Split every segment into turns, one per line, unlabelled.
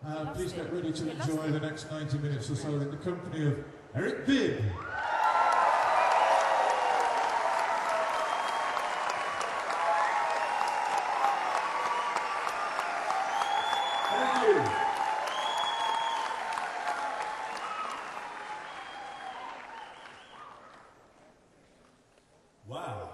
Please get ready to enjoy the next 90 minutes or so in the company of Eric Bibb. Thank you. Wow.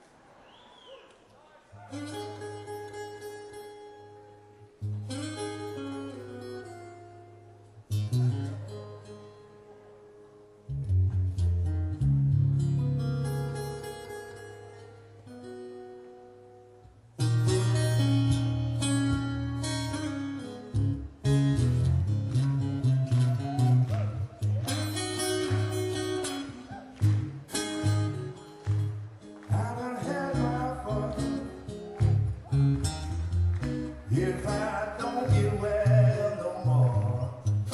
If I don't get well no more,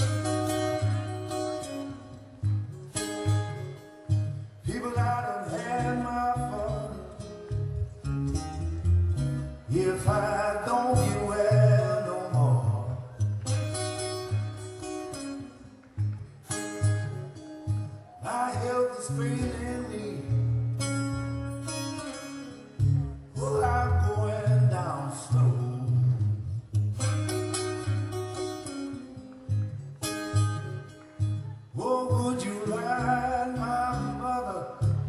people, I done had my fun. If I don't get well no more, my health is failing me. Oh, I'm going down slow. Oh, would you ride my mother?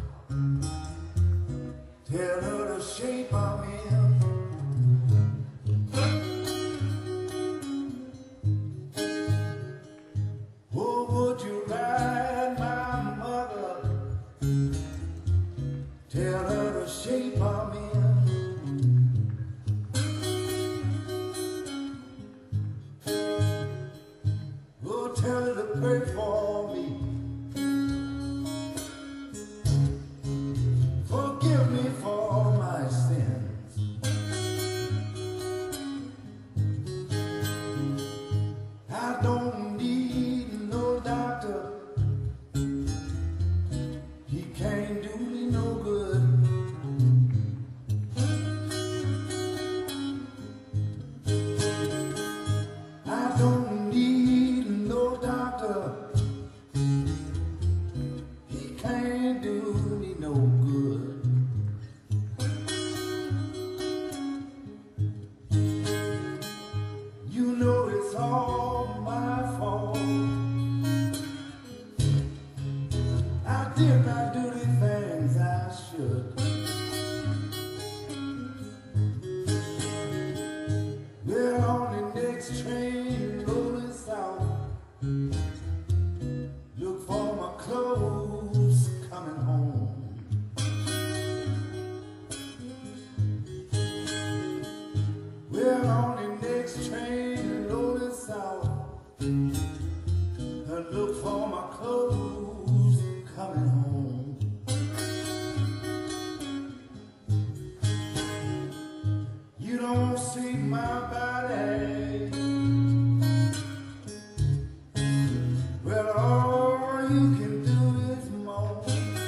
Tell her the shape I'm in. Oh, would you ride my mother? Tell her the shape I'm in. Oh, tell her to pray for me. Forgive me for my sins. I don't need no doctor. He can't do me no good. I don't need no doctor. He can't do me no good. You know it's all my fault. I did not do the things I should. We're on the next train rolling south. Look for my clothes coming home. We're on the next train rolling south. And look for my clothes coming home. You don't see my body. Well, all you can do is moan.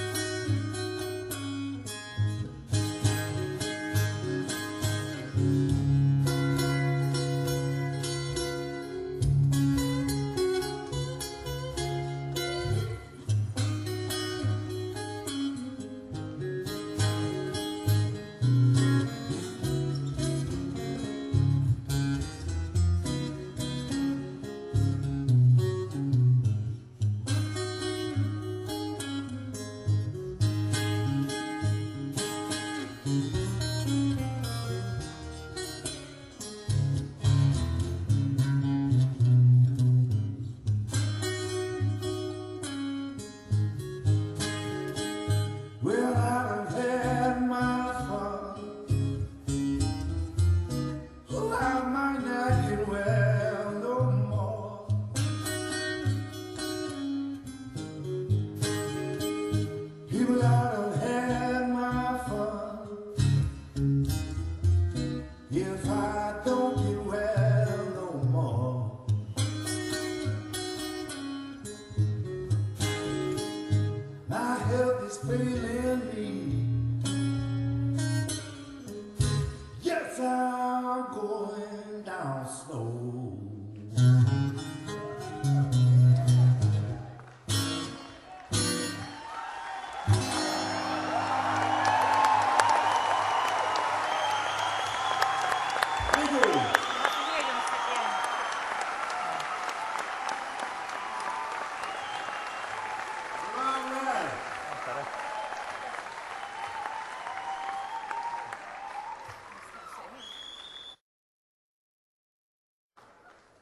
Well, I done had my fun. Oh, I might not get well no more. People, I done had my fun. If I don't get well no more, my health is failing me. Yes, I'm going down slow.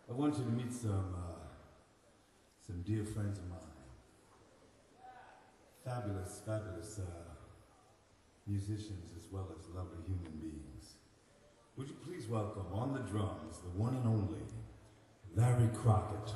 I want you to meet some dear friends of mine. Fabulous, fabulous musicians as well as lovely human beings. Would you please welcome on the drums the one and only Larry Crockett.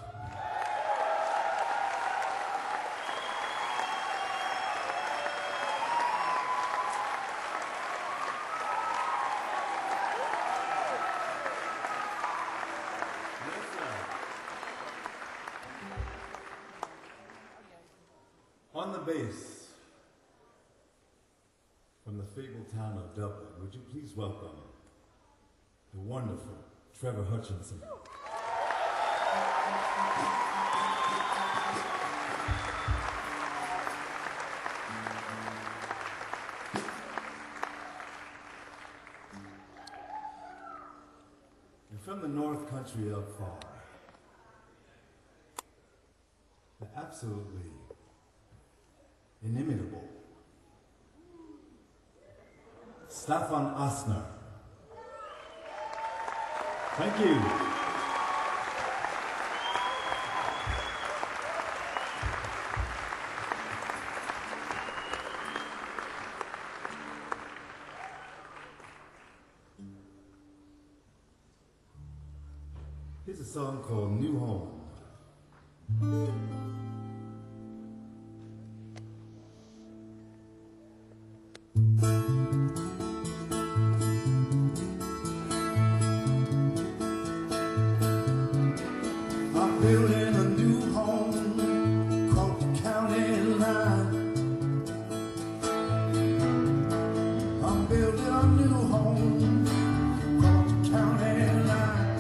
On the bass, from the fabled town of Dublin, would you please welcome the wonderful Trevor Hutchinson. And from the North Country up far, the absolutely inimitable Stefan Asner. Thank you. Here's a song called New Home. Building a new home across the county line. I'm building a new home across the county line.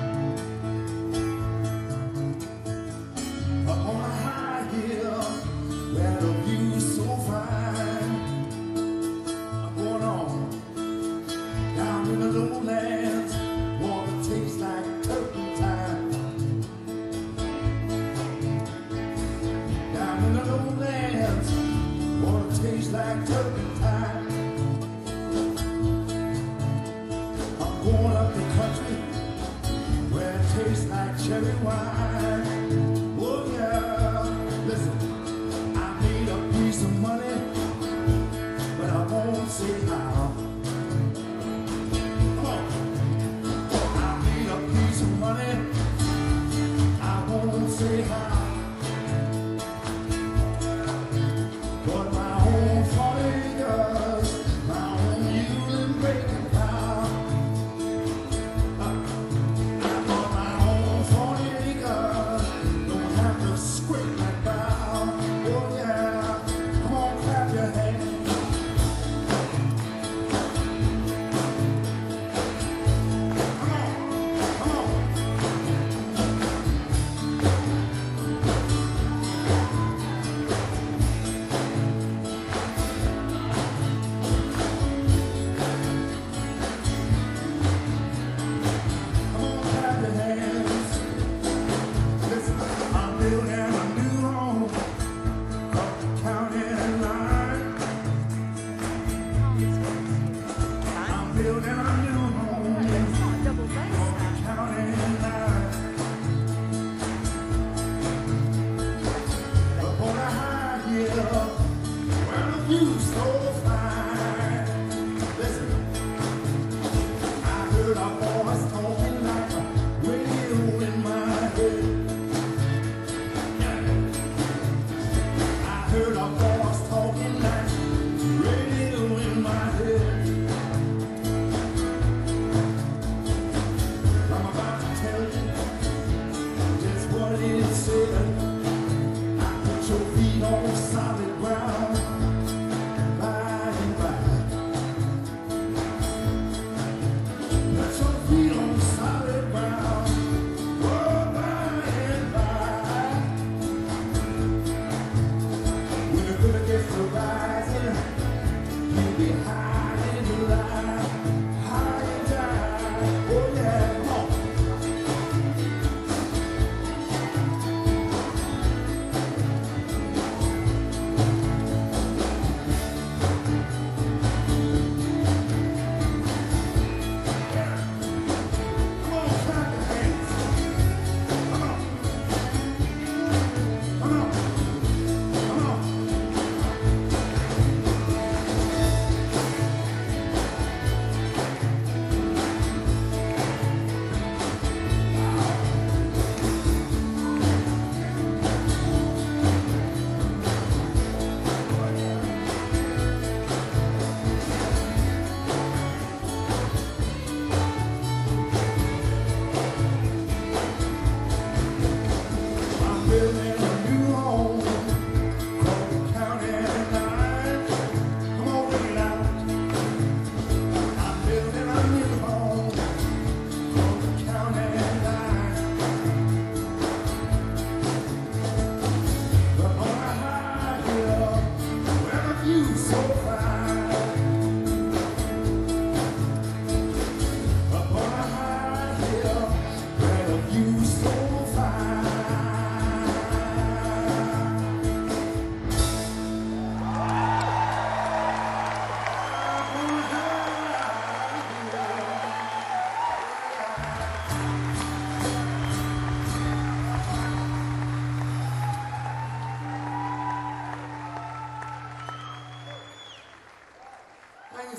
Up on a high hill where the view's so fine. I'm going on down in the lowlands, water tastes like turpentine. In the lowlands, water tastes like turpentine. I'm going up the country where it tastes like cherry wine. Oh yeah, listen, I need a piece of money, but I won't say how. Come on, I need a piece of money, I won't say how. But my own 40 acres, my own mule and breaking power. I bought my own 40 acres, no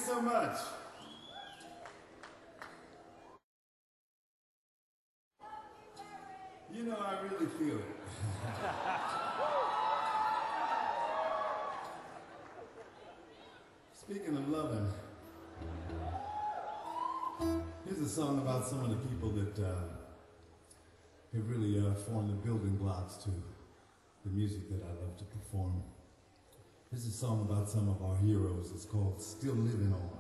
so much. You know, I really feel it. Speaking of loving, here's a song about some of the people that have really formed the building blocks to the music that I love to perform. This is a song about some of our heroes. It's called Still Living On.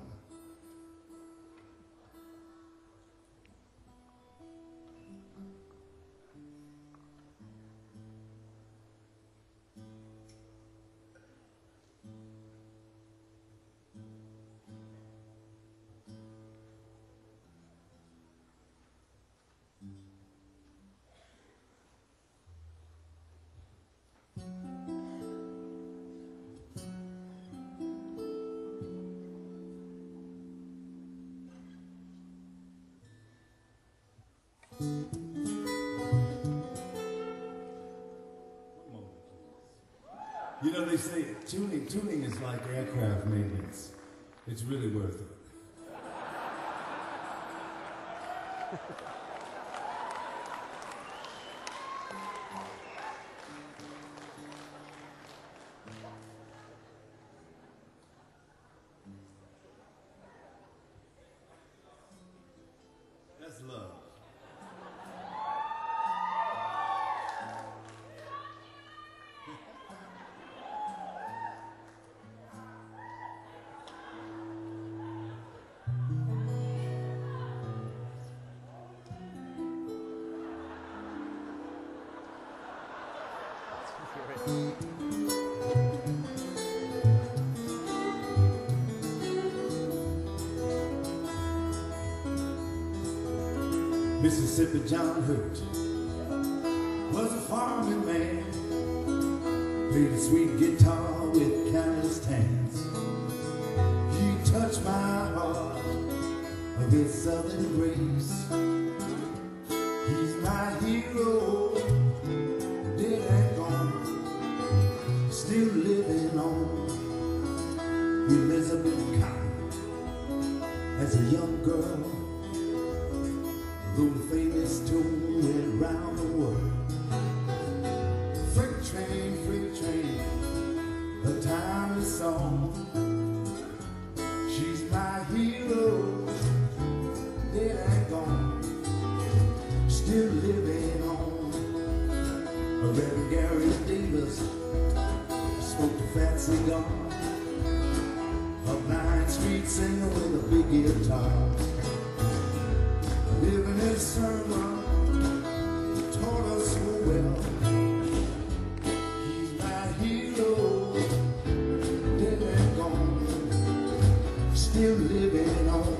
You know, they say tuning is like aircraft maintenance. It's really worth it. That's love. Mississippi John Hurt was a farming man, played a sweet guitar with calloused hands. He touched my heart with his southern grace. He's my hero, dead and gone, still living on. Elizabeth Cotton, as a young girl, wrote a famous tune went round the world. Freight train, a timeless song. She's my hero, dead and gone, still living on. Reverend Gary Davis smoked a fat cigar, a blind street singer with a big guitar. Living his sermon taught us so well. He's my hero, dead and gone, still living on.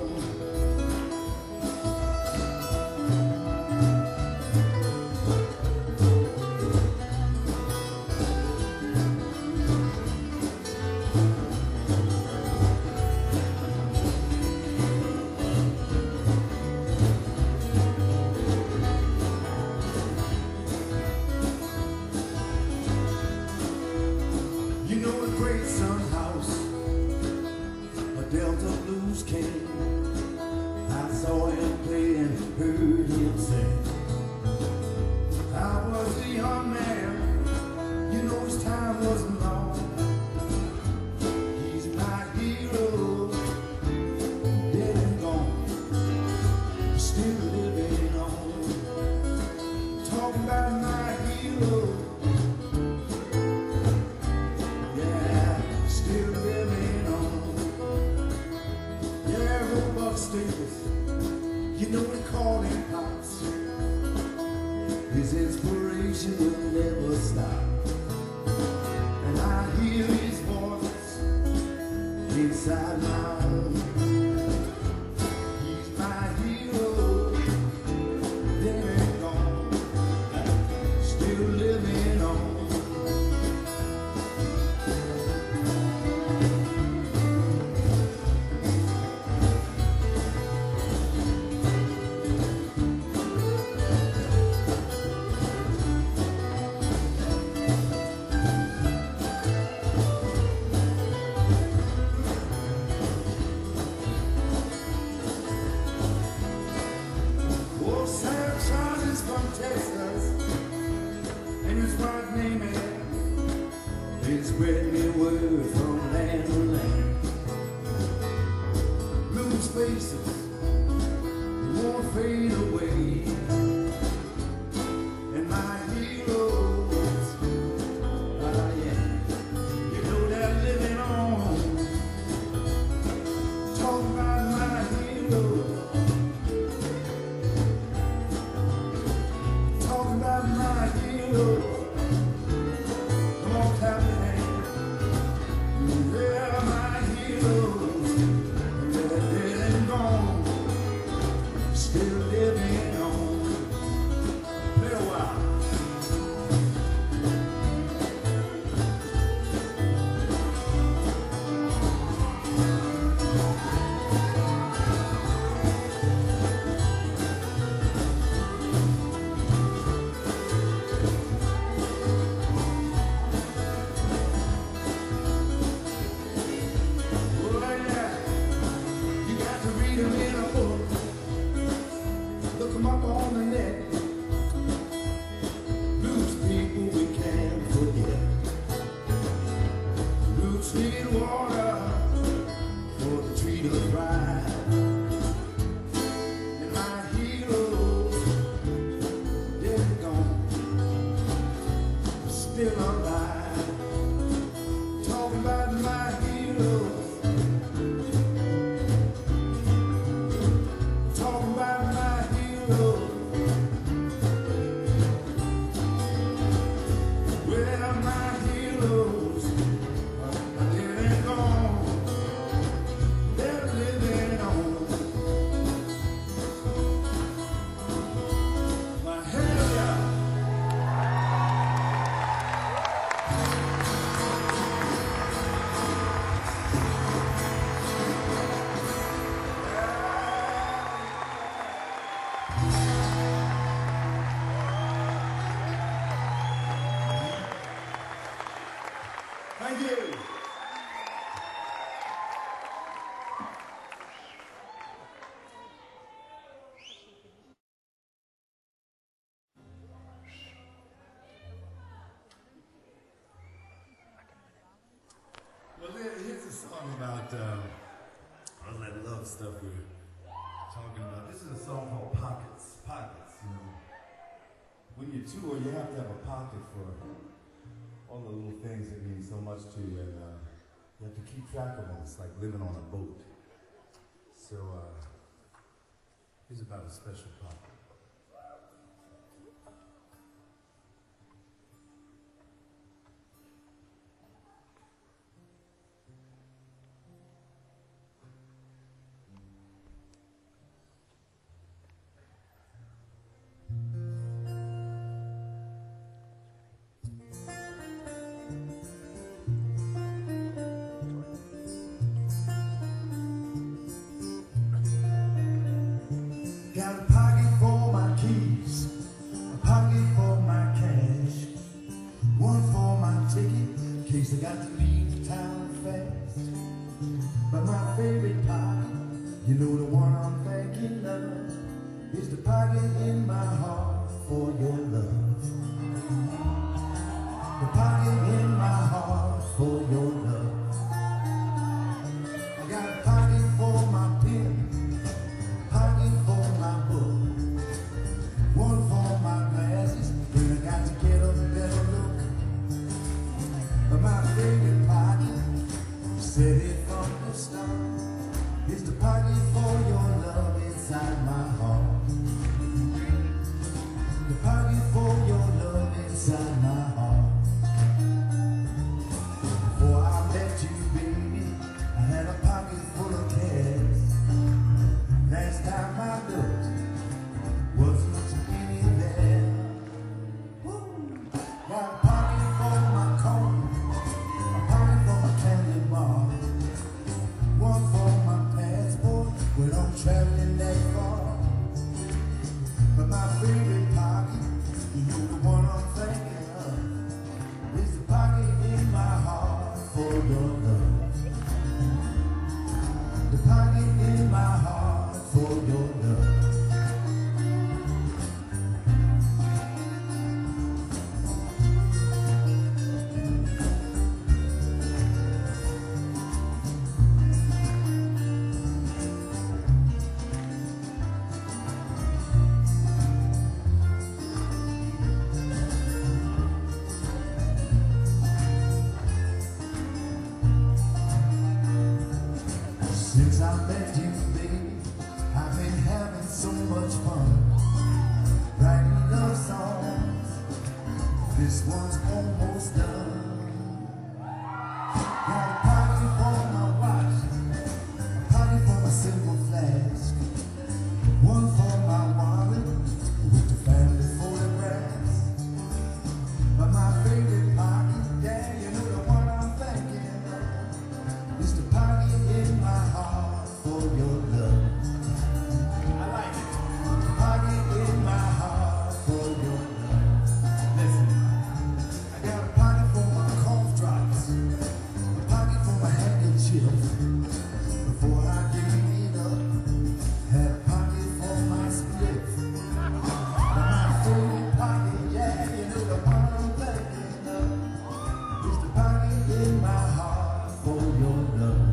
spread me word from land to land. Blue spaces won't fade away. And my heroes, yeah, you know they're living on. Talk about my heroes. Talk about my heroes. Come on, clap your hands. They're my heroes. They're dead and gone. Still living on. Play a while. Oh yeah, you got to read them in a book. Look them up on the net. Blues people we can't forget. Roots need water for the tree to thrive. And my heroes, they're gone, still alive. Talk about my heroes. Talk about my heroes. Well, my heroes are dead and gone. They're living on. My hell yeah. Thank you. Well, here's a song about all that love stuff we're talking about. This is a song called Pockets. Pockets, you know. When you tour, you have to have a pocket for all the little things that mean so much to you, and you have to keep track of them. It's like living on a boat. So here's about a special pocket. Got a pocket for This one's almost done. Got a pocket for my watch, a pocket for my silver flask, one for my wallet with the family photographs. But my favorite pocket, yeah, you know the one I'm thinking of, is the pocket in my heart for your love. I like it. The pocket in my heart for your love. Listen, I got a pocket for my cough drops, a pocket for my handkerchief. Before I gave it up, had a pocket for my split. But my favorite pocket, yeah, you know the one I'm thinking of, is the pocket in my heart for your love.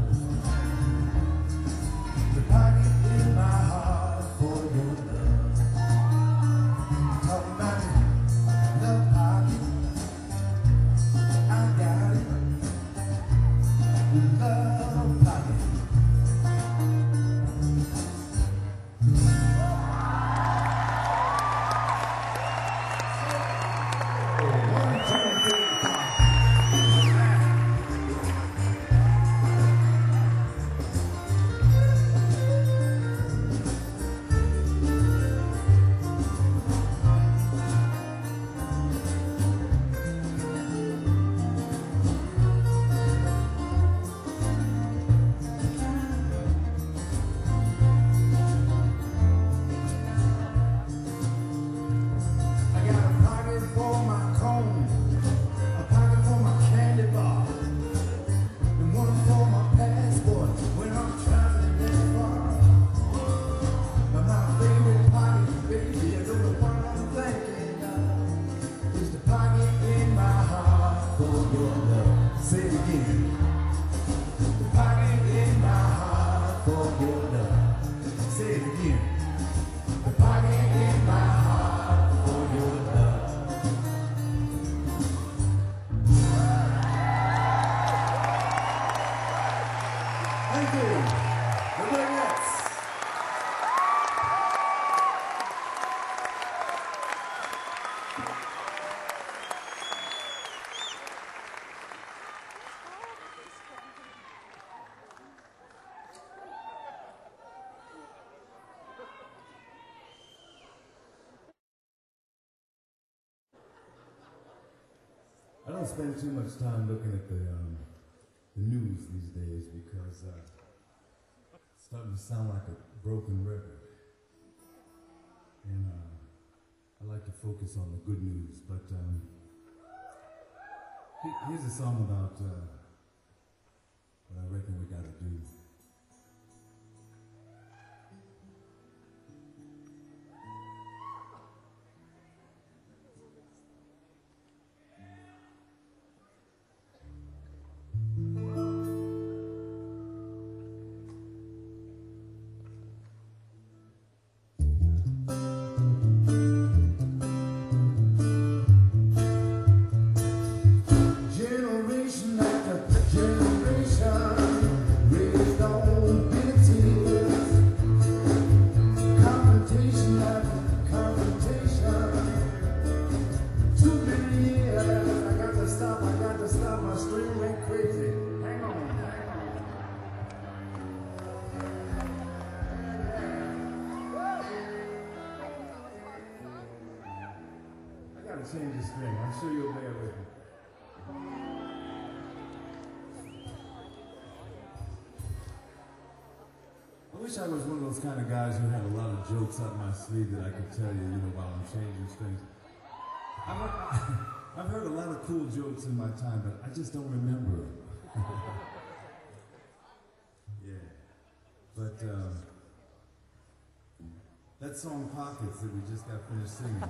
The pocket in my heart for your love. Talk about it, love pocket. I got it, love pocket. One, two, three, four. I got a pocket for my comb, a pocket for my candy bar, and one for my passport when I'm traveling that far. But my favorite pocket, baby, you know the one I'm thinking of, is the pocket in my heart for your love. Say it again. The pocket in my heart for your love. Say it again. The pocket in my heart for your love. Thank you. The Burnetts. I don't spend too much time looking at the news these days because it's starting to sound like a broken record. And I like to focus on the good news. But here's a song about what I reckon we got to do. Generation after generation raised on bitter tears. Confrontation after confrontation. Too many years. I got to stop. My string went crazy. Hang on. I got to change the string. I'm sure you'll bear with me. I wish I was one of those kind of guys who had a lot of jokes up my sleeve that I could tell you, while I'm changing strings. I've heard a lot of cool jokes in my time, but I just don't remember them. Yeah. But that song Pockets that we just got finished singing.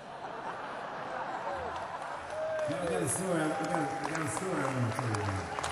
I got a story. I got a story I want to tell you about.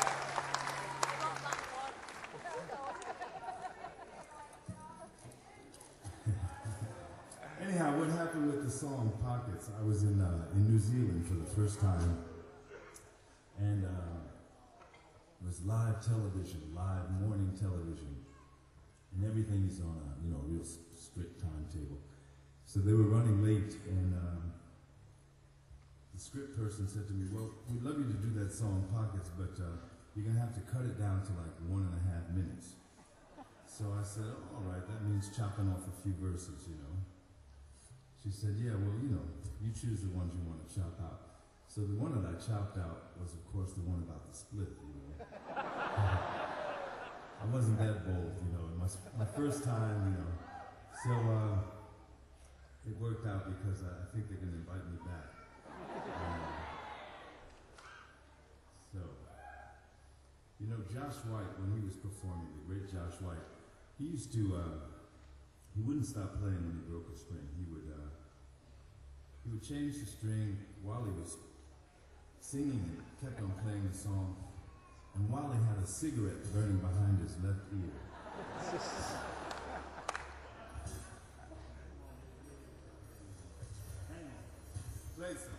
Anyhow, what happened with the song Pockets? I was in New Zealand for the first time, and it was live television, live morning television, and everything is on a real strict timetable. So they were running late, and this
script person said to me, well, we'd love you to do that song, Pockets, but you're going to have to cut it down to like 1.5 minutes. So I said, oh, all right, that means chopping off a few verses, you know. She said, yeah, well, you know, you choose the ones you want to chop out. So the one that I chopped out was, of course, the one about the split, you know. I wasn't that bold, you know, my first time, you know. So it worked out because I think they're going to invite me back. So, you know, Josh White, when he was performing, the great Josh White, he used to, he wouldn't stop playing when he broke a string. He would change the string while he was singing and kept on playing the song, and while he had a cigarette burning behind his left ear. Play some.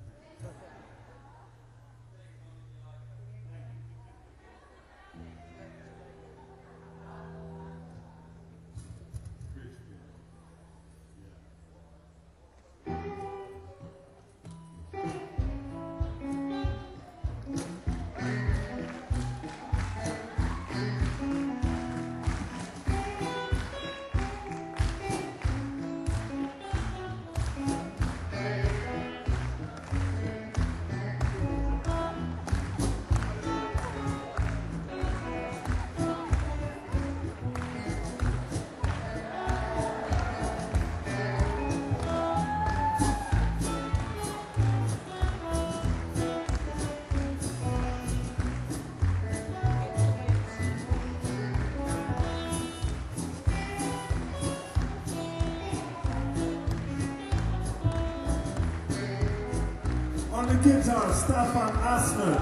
On the guitar, Stefan Asner.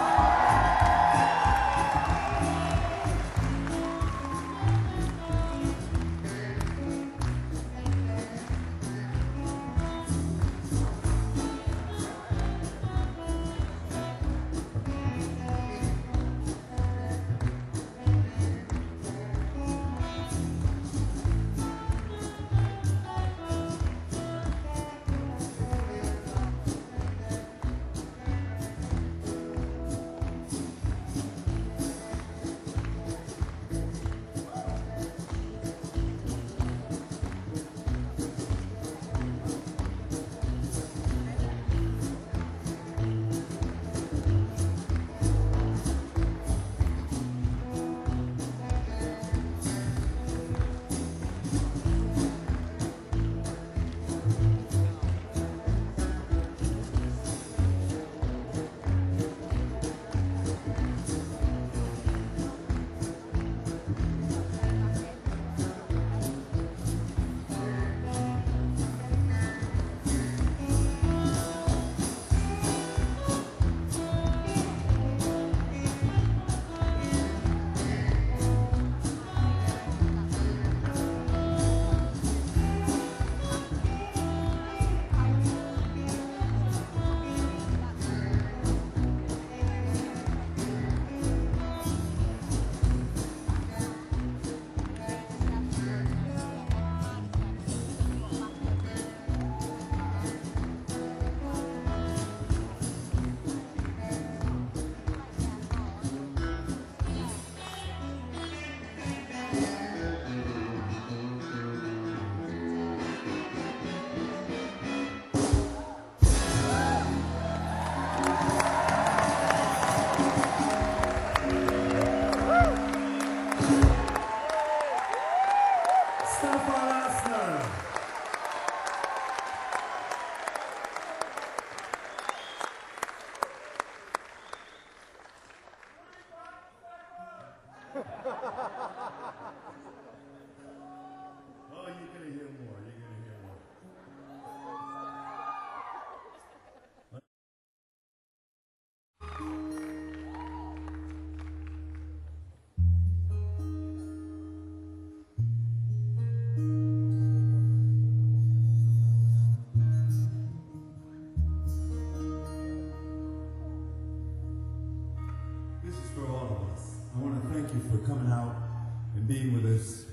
Coming out and being with us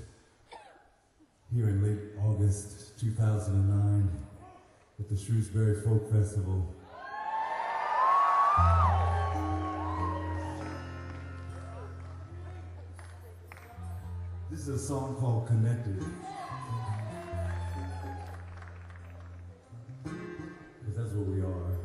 here in late August 2009 at the Shrewsbury Folk Festival.
This is a song called Connected. Because that's what we are.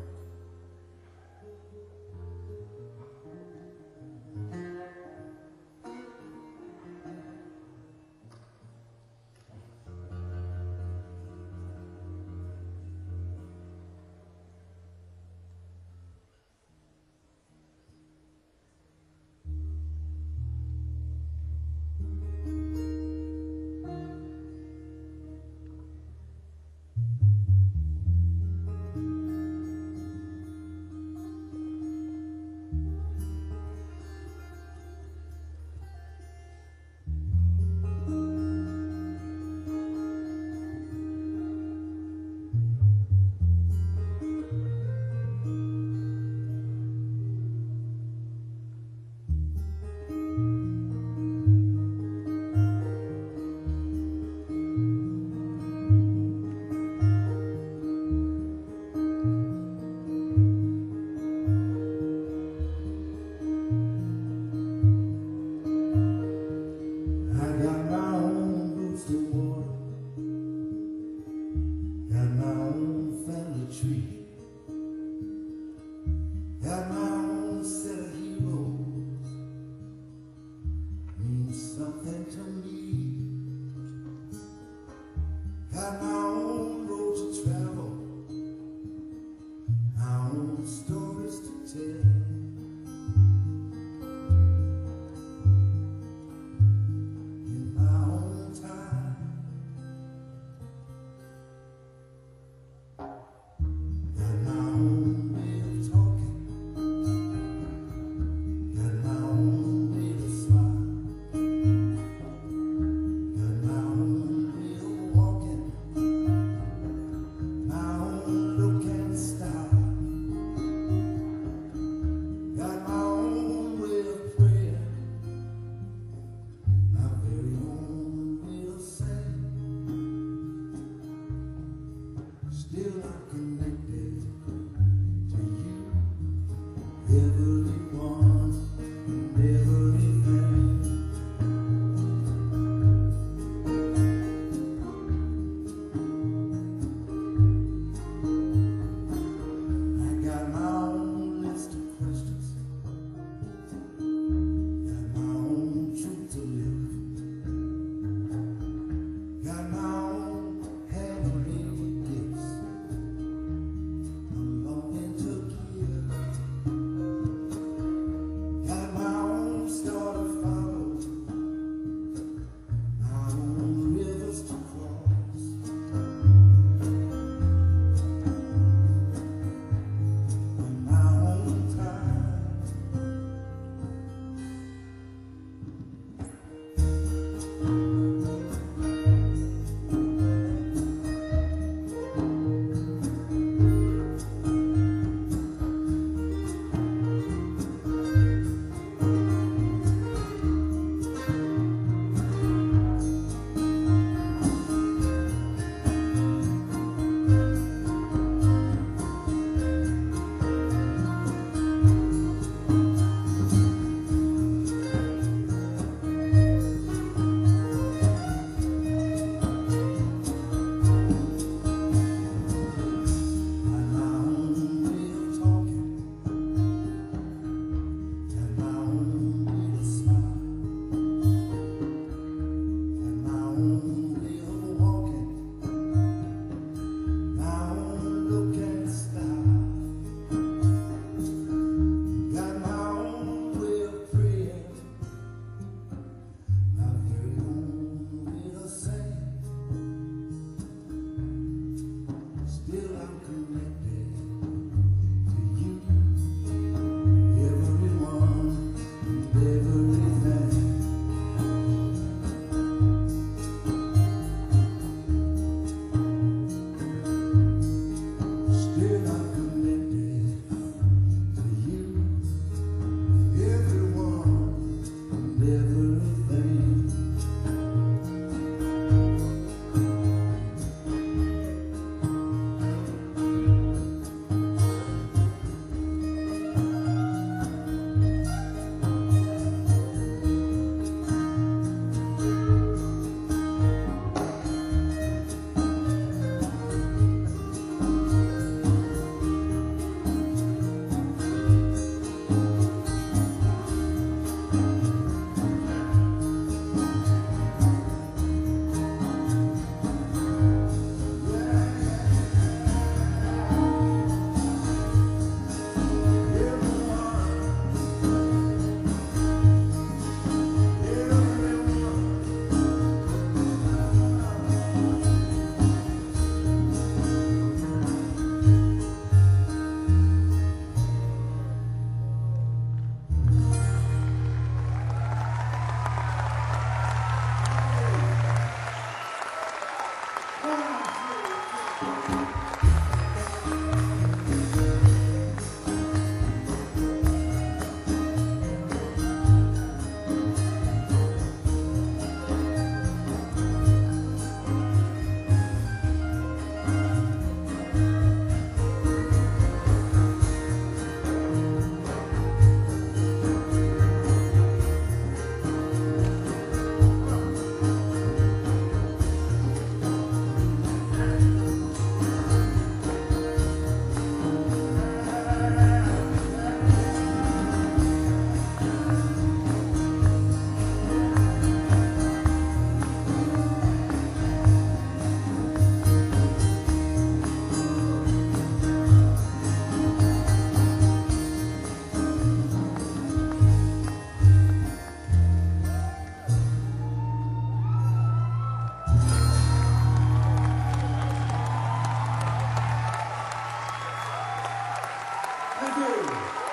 you.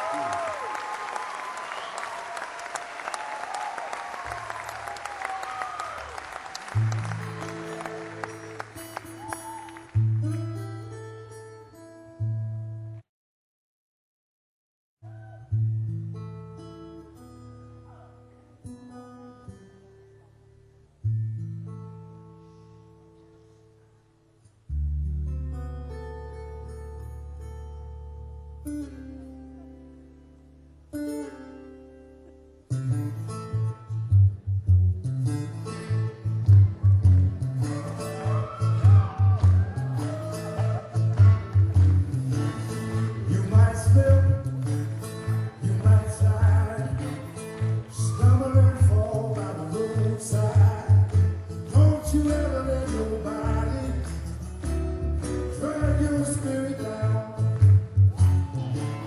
You might slip, you might slide, stumble and fall by the roadside. Don't you ever let nobody drag your spirit down.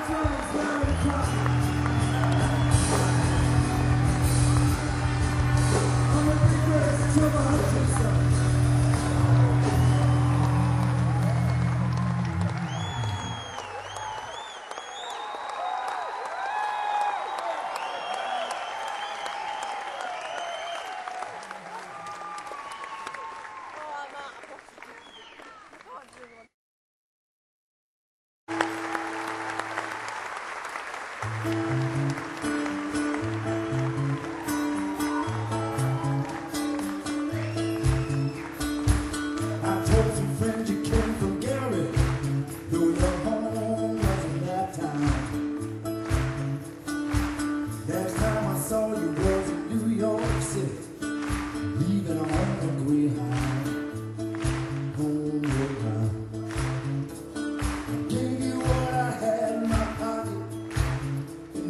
I told some friends you came from Gary, though your home wasn't that time. Last time I saw you was in New York City, leaving on the Greyhound, homeward bound. I gave you what I had in my pocket, and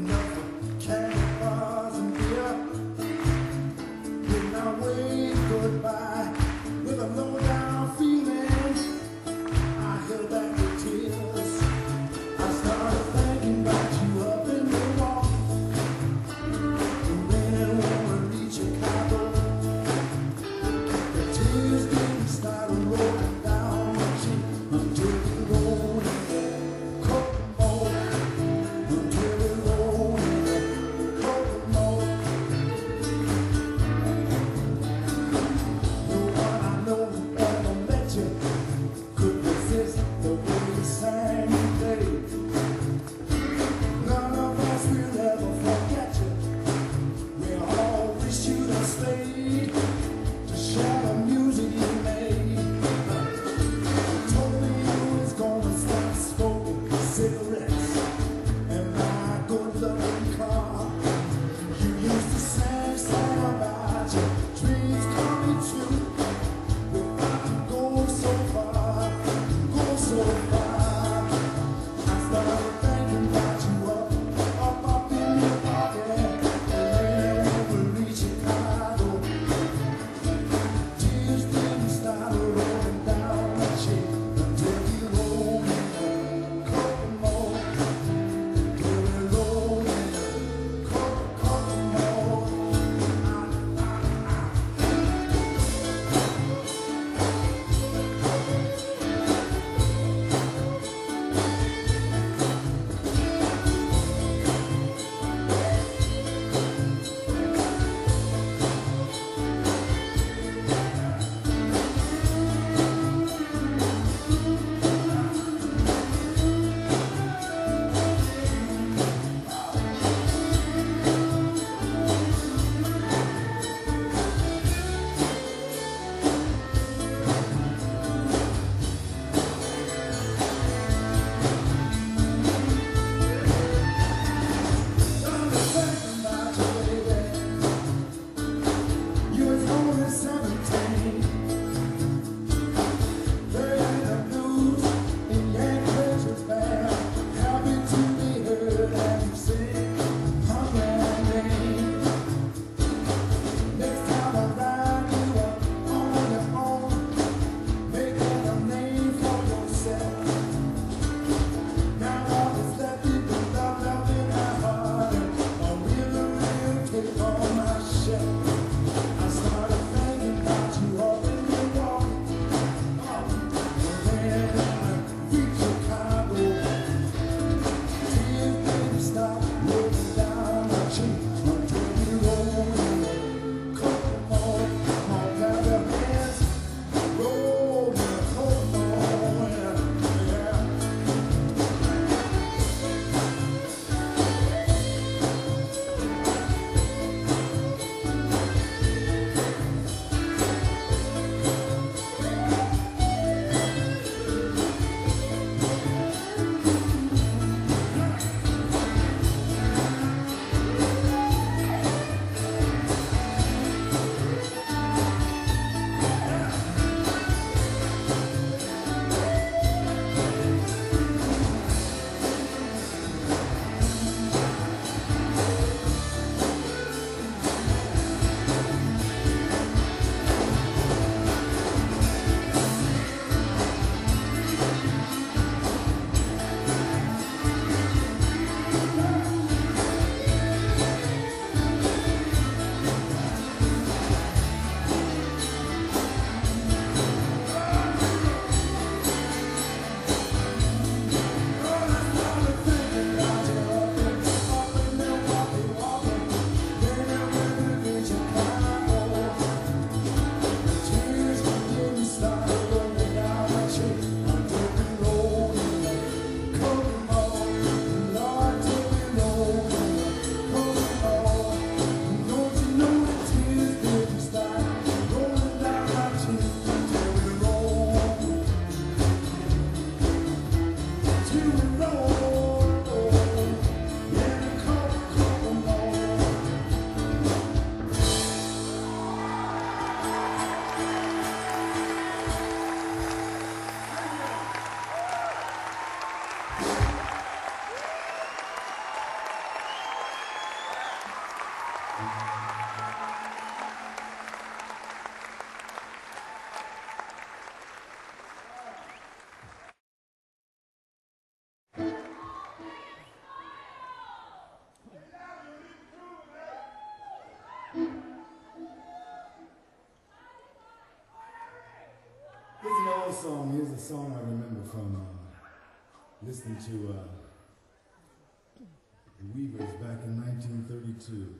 song. Here's a song I remember from listening to the Weavers back in 1932.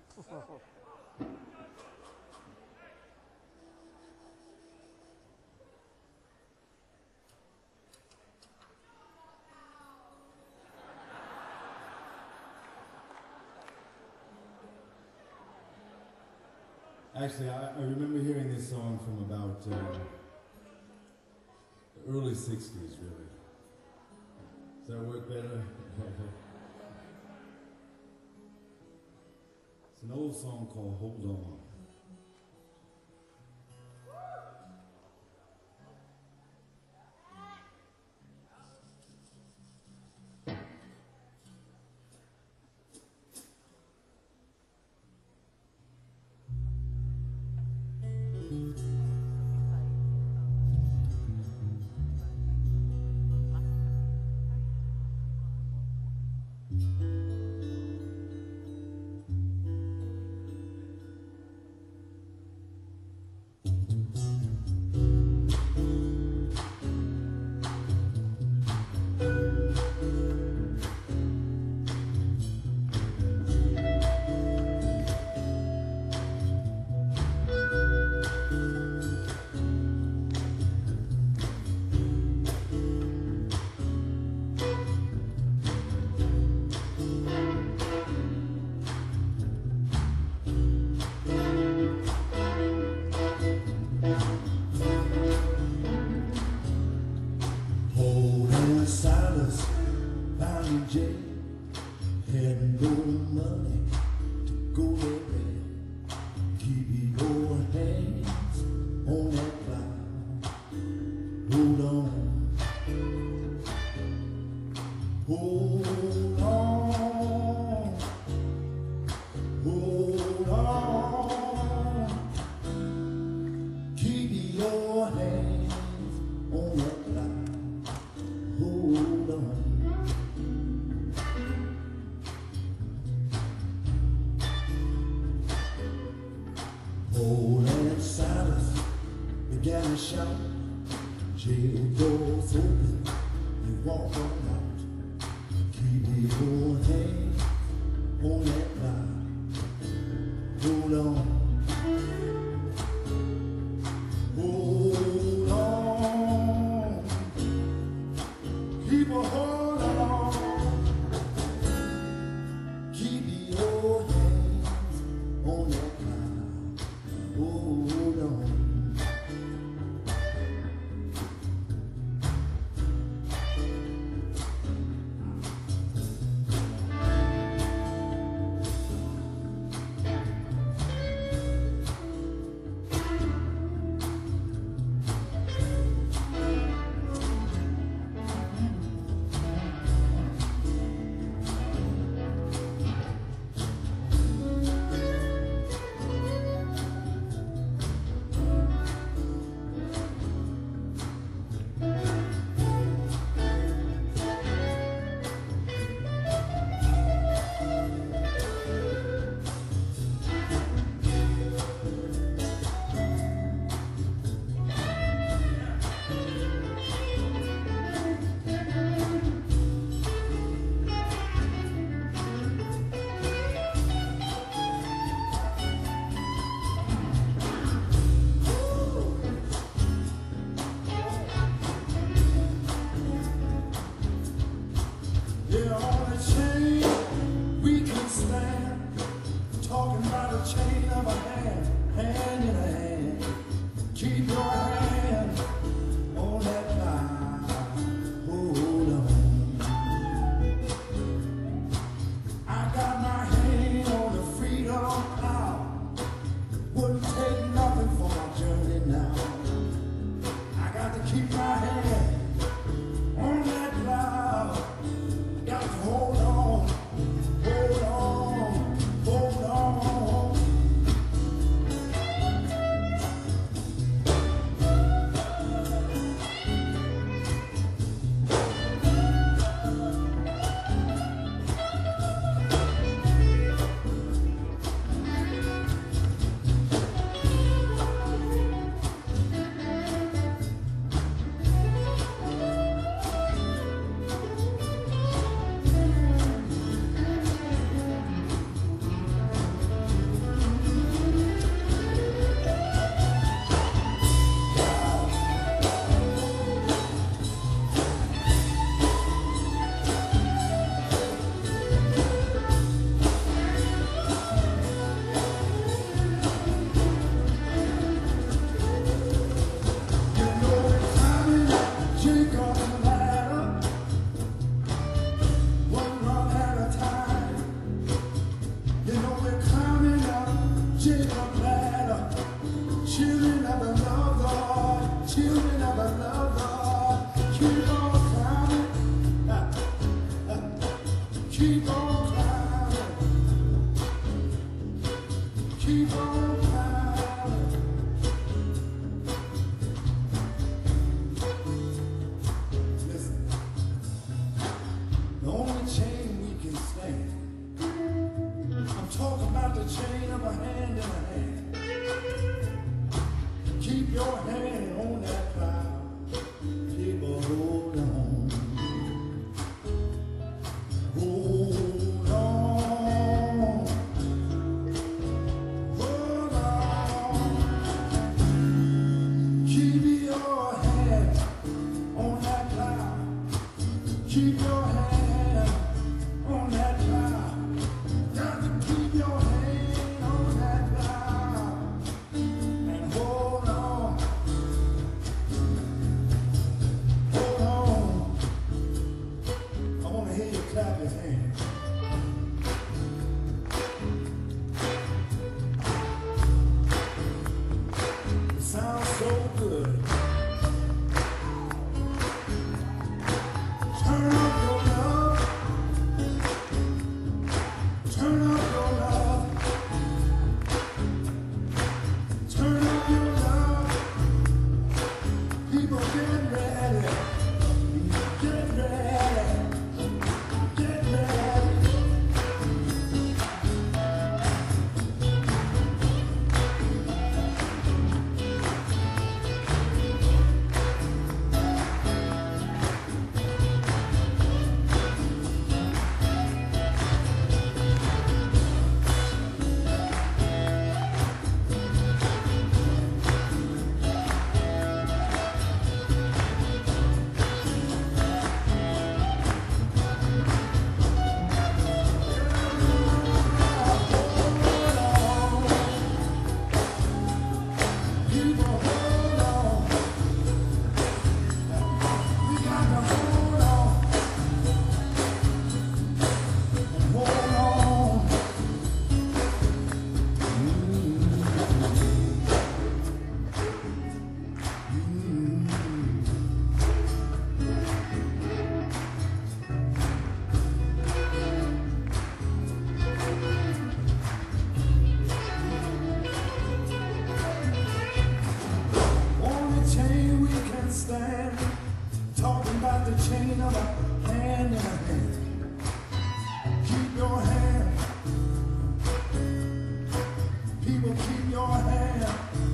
Actually, I remember hearing this song from about the early 60s, really. Does that work better? It's an old song called Hold On.
Keep on climbing. Keep on climbing. Listen, the only chain we can stand, I'm talking about the chain of a hand in a hand. Keep your hand on that cloud. Keep a hold on. Hold on. Hold on. Keep your hand on that cloud. Keep your hand on that cloud. Got to keep your hand on that cloud. And hold on. Hold on. I want to hear you clap your hands. It sounds so good. Turn up your love. Turn up your love. Turn up your love. People get ready. Get ready. Get ready. People hold on. We got to hold on. Hold on. Only chain we can stand. Talking about the chain of a hand in a hand. Keep your hand. People keep your hand.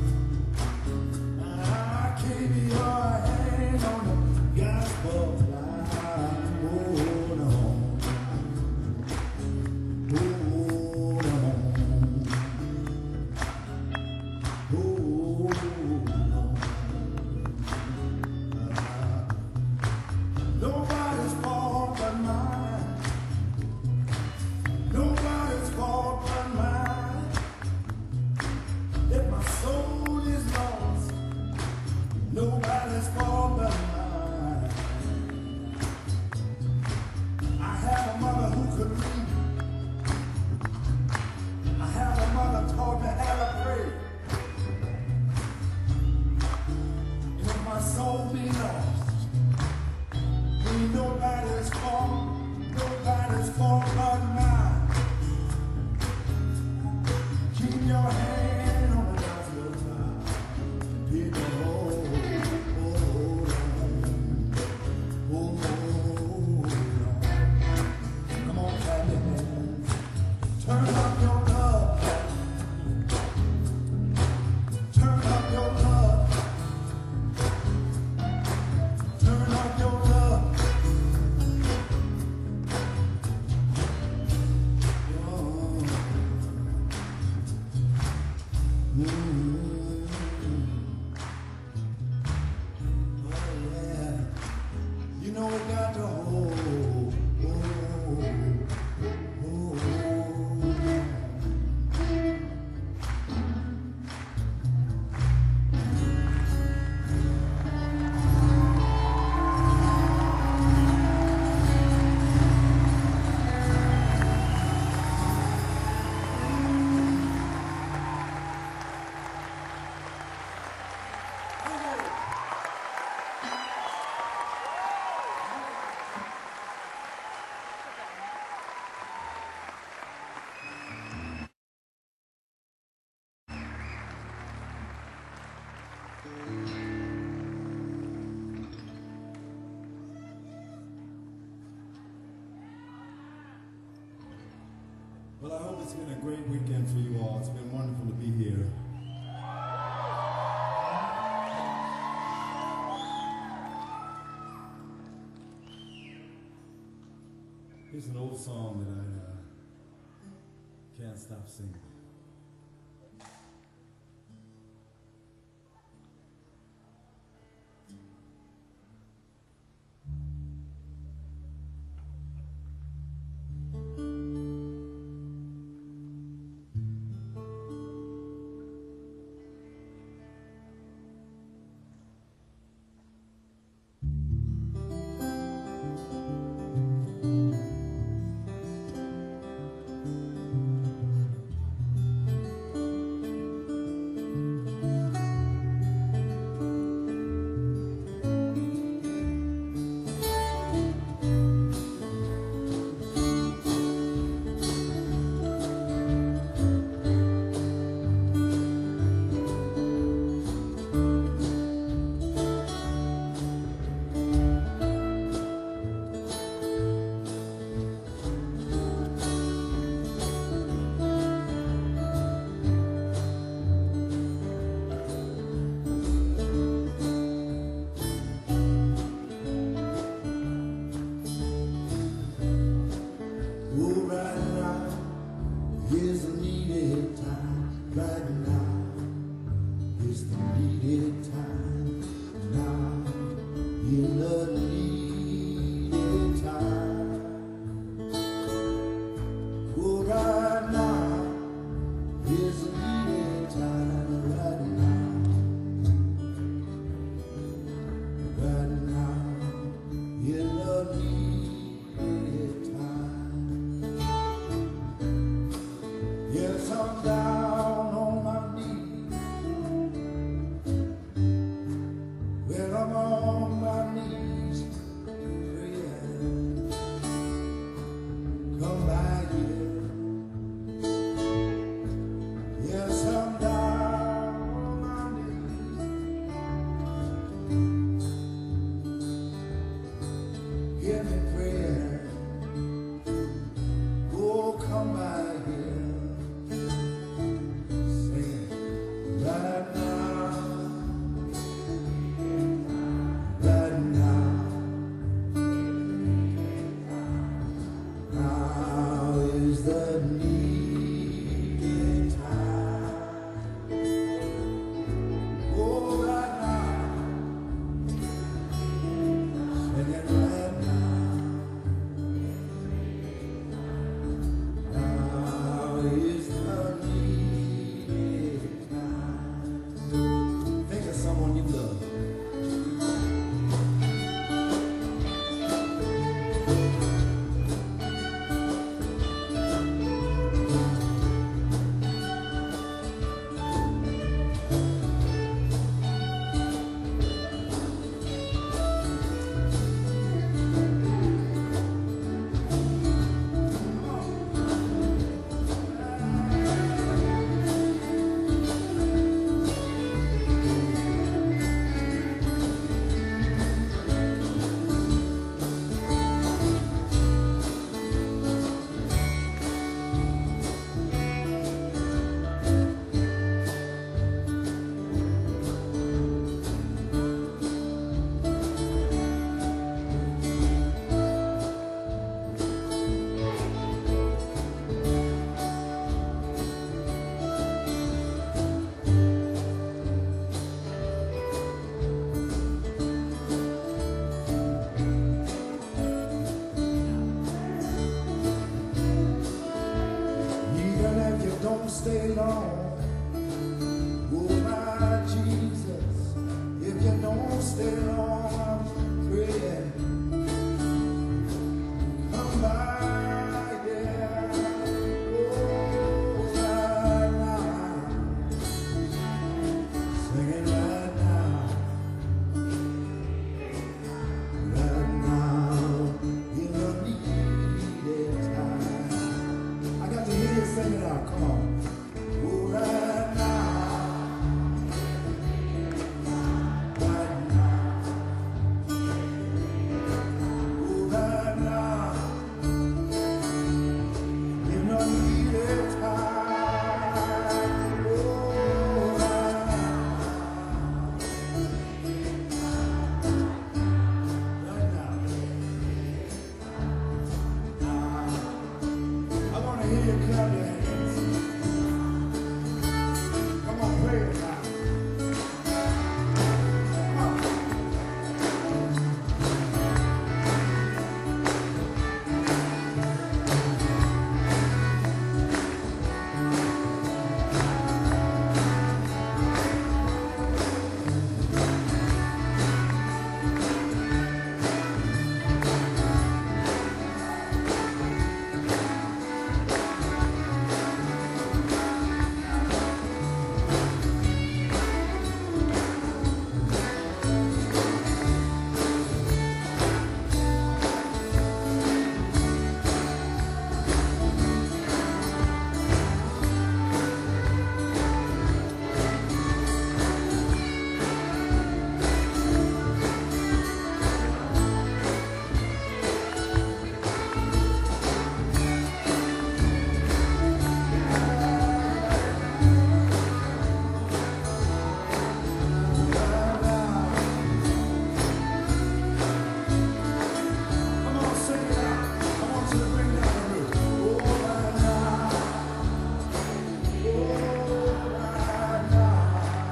Keep your hand on the gospel line. Hold on. Hold on. Hold on. Nobody's fault but mine. Nobody's fault but mine. If my soul is lost, nobody's fault but mine. I have a mother who could read. I have a mother taught me how to pray. And if my soul be lost, ain't nobody's fault but mine. Keep your hand on the gospel line. People hold on. Hold on. Come on, clap your hands. Turn up your love. Turn up your love. Turn up your love. You know we got to hold.
Well, I hope it's been a great weekend for you all. It's been wonderful to be here. Here's an old song that I can't stop singing.
Stay long, oh my Jesus, if you don't stay long, I'm praying, come by, yeah, oh, right now, singing right now, in the needed time. I got to hear you sing it out, come on. Need hear you clap your hands. Come on, play it now. Come on. Come on, sing it out. I want you to bring down the roof. Oh, right now. Oh, right now.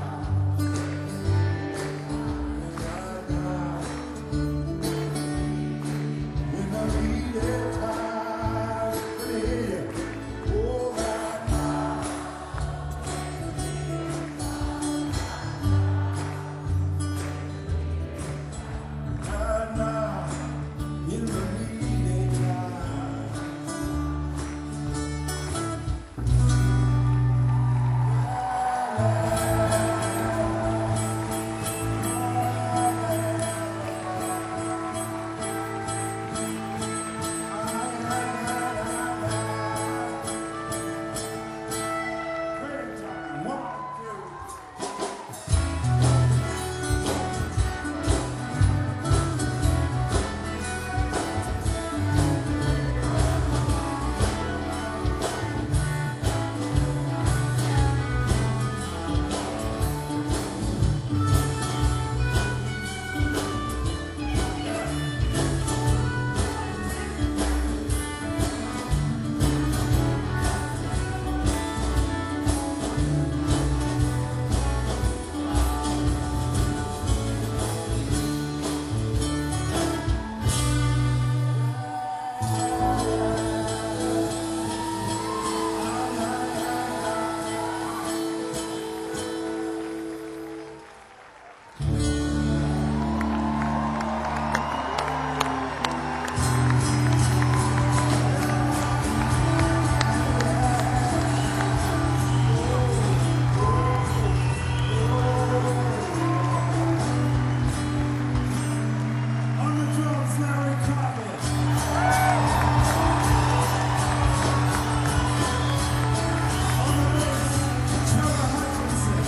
Right now. When I need it, time. Let me hear you. Oh, right now. Right now. In the meeting time. Praying time. 1, 2. On the drums, Larry Crawford. On the bass, Trevor Hutchinson.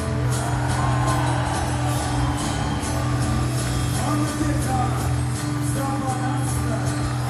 On the guitar, Samba Astor.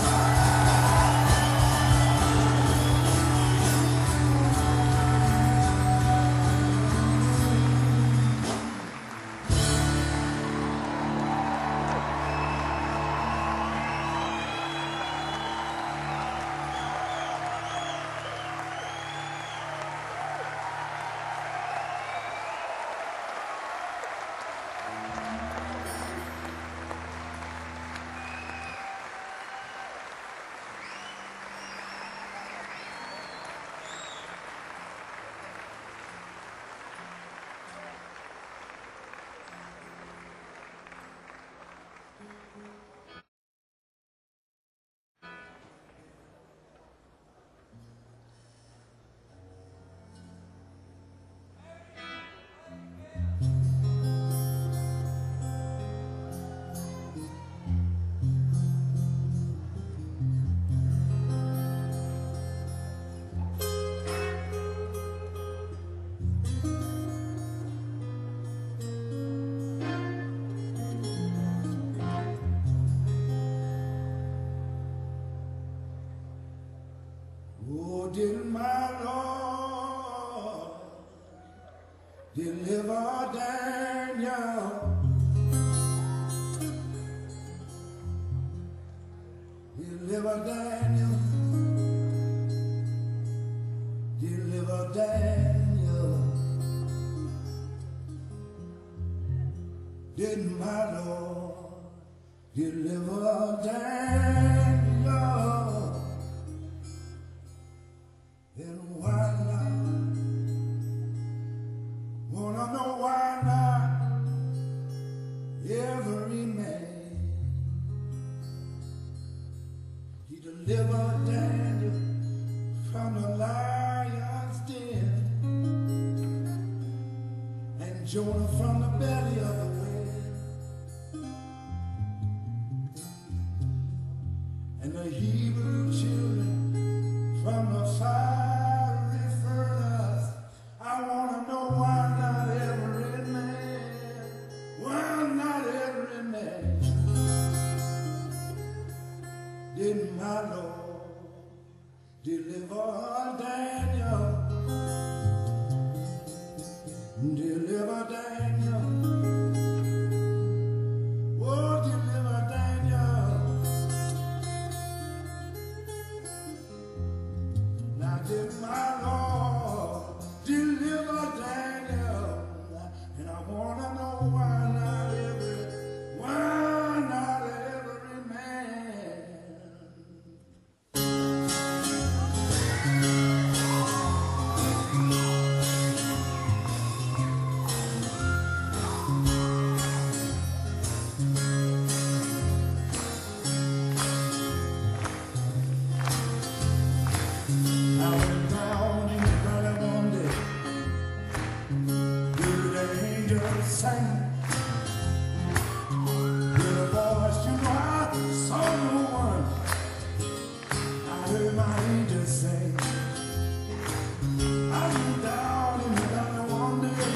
Oh, did my Lord deliver Daniel? Deliver Daniel Did my Lord deliver Daniel? Then why not? Wanna know why not? Every man, he delivered Daniel from the lion's den, and Jonah from the belly of the whale, and the Hebrew children from the fiery furnace. I wanna know why not every man, why not every man did my Lord deliver Daniel? Deliver Daniel. Oh, deliver Daniel. Now did my Lord deliver Daniel? And I wanna know why not every man. I went down in the valley one day, heard the angels sing. Heard a voice, you know I saw no one. I heard my angels sing. I went down in the valley one day,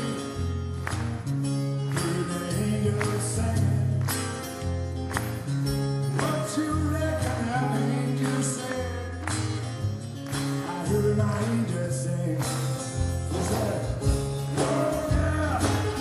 heard the angels sing. What you reckon how the angels sing? I heard my angels sing. What's that? Oh yeah.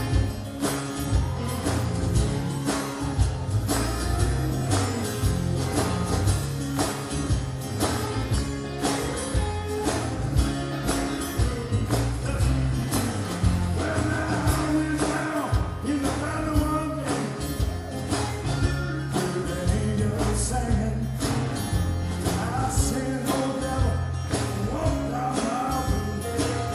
Well now I went down in the valley one day, heard the angels singing. I said, oh devil, walk down my way.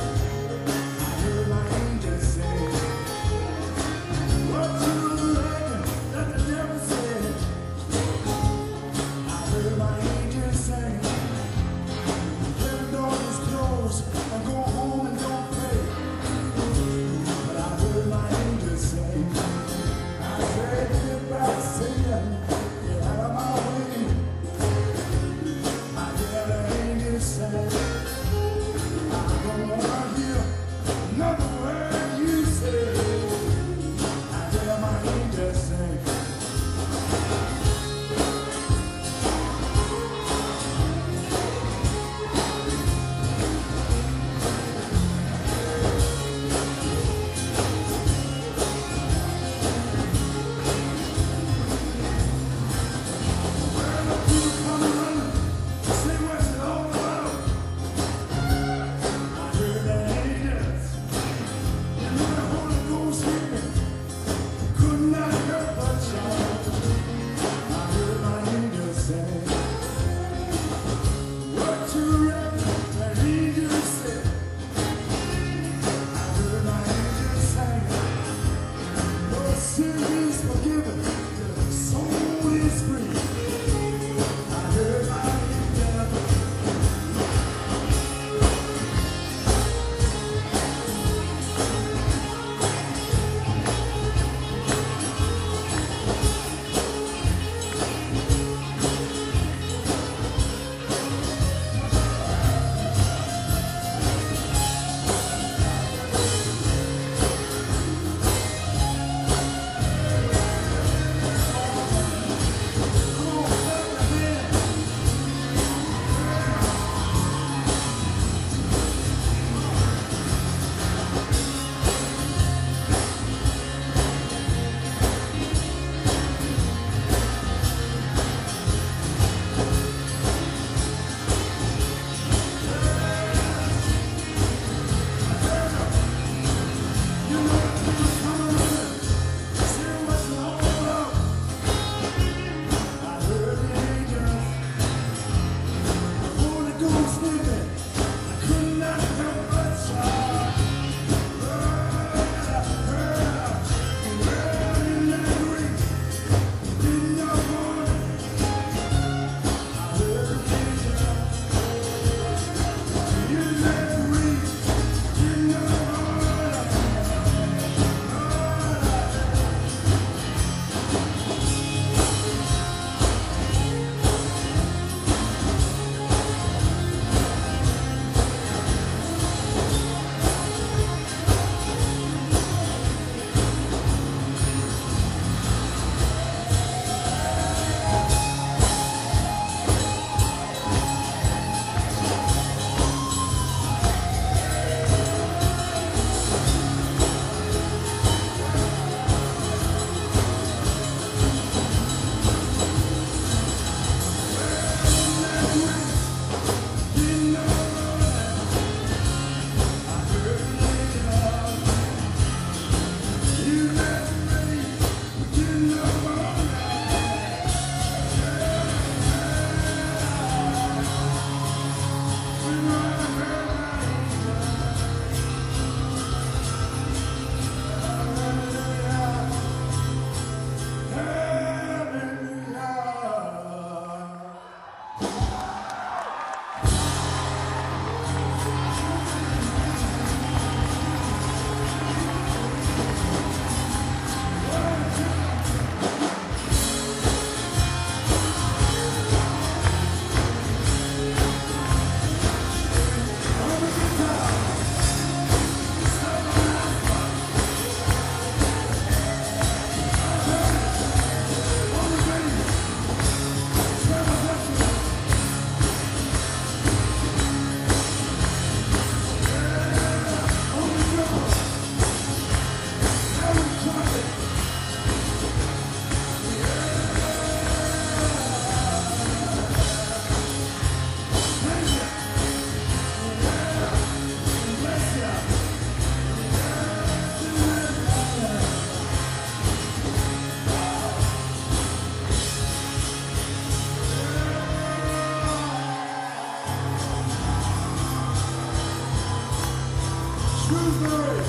Shrewsbury.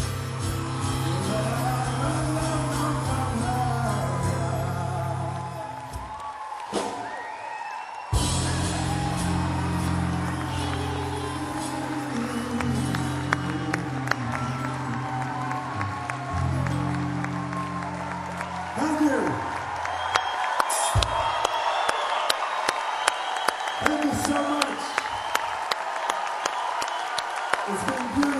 Thank you. Thank you so much. It's been beautiful.